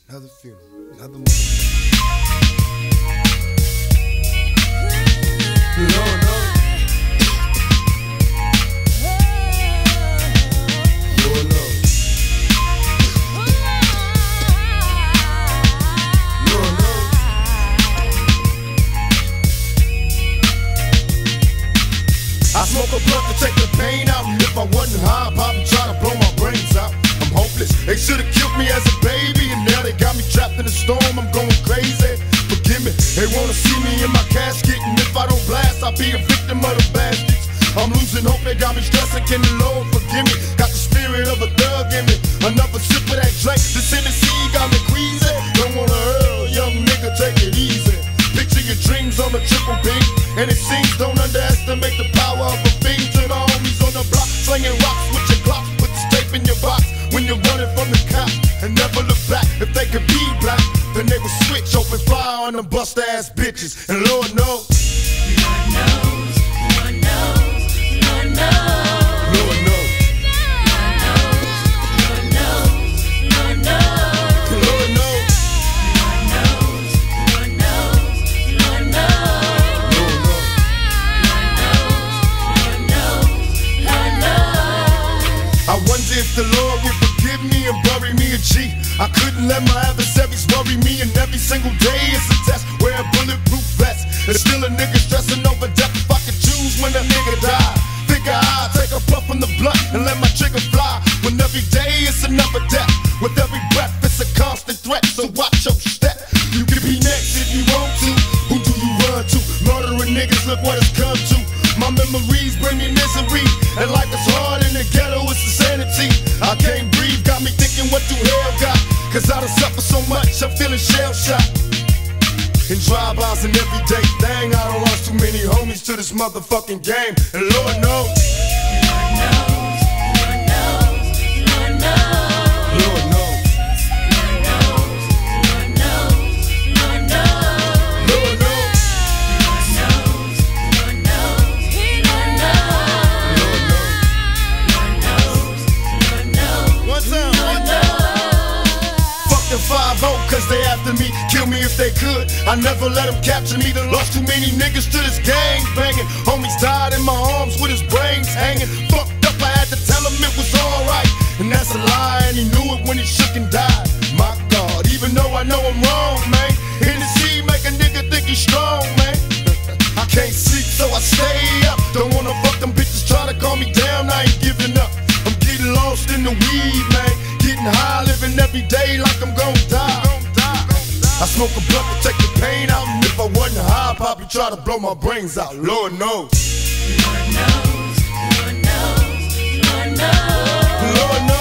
Another funeral. Another Lord knows. Lord knows. Lord knows. I smoke a blunt to take the pain out, and if I wasn't high, I'd probably try to blow my brains out. I'm hopeless. They should've killed me as a baby, and now they got me trapped in the storm. I'm going crazy. Forgive me. They wanna see me in my casket, and if I don't blast, I'll be a victim of the bastards. I'm losing hope. They got me stressing. Can the Lord forgive me? Got the spirit of a thug in me. Another sip of that drink. This Tennessee got me queasy. Don't wanna hurl, young nigga, take it easy. Picture your dreams on a triple beam, and it seems don't underestimate the power of a fiend. To the homies on the block, slinging rocks with your Glock, put the tape in your box when you're running from the cops, and never look back. If they could be black, then they would switch, open fire on them bust ass bitches. And Lord knows, Lord knows, Lord knows, Lord knows. Lord knows, Lord knows, Lord knows, Lord knows, Lord knows, Lord knows, Lord knows, Lord knows, Lord knows. Lord knows, Lord knows. I wonder if the Lord will forgive me and bury me a G. I couldn't let my adversaries worry me, and every single day it's a test. Wear a bulletproof vest, and still a nigga stressing over death. If I could choose when a nigga die, figure I'll take a puff from the blunt and let my trigger fly. When every day it's another death, with every breath it's a constant threat. So watch your step. You can be next if you want to. Who do you run to? Murdering niggas, look what it's come to. My memories bring me misery, and life is hard in the ghetto, it's insanity. I can't breathe, got me thinking what do hell got? Cause I done suffer so much, I'm feeling shell-shocked. In drive-bys and everyday thing, I done lost too many homies to this motherfucking game. And Lord knows, Lord knows, Lord knows, Lord knows. Lord knows, Lord knows, Lord knows, Lord knows. Lord knows, Lord knows, Lord knows, Lord knows, Lord knows. One time, one time. Fuck the 5-0, cause they after me. Kill me if they could. I never let them capture me. Done lost too many niggas to this gang banging. Homies died in my arms with his brains hanging. Fucked up, I had to tell him it was alright. And that's a lie, and he knew it when he shook and died. My God, even though I know I'm wrong, man. Hennessy make a nigga think he's strong, man. I can't sleep, so I stay up. Don't wanna fuck them bitches, try to calm me down. I ain't giving up. I'm getting lost in the weed, man. Getting high, living every day like I'm gon' die. I smoke a blunt to take the pain out, and if I wasn't high, I'd probably try to blow my brains out. Lord knows, Lord knows, Lord knows, Lord knows. Lord knows.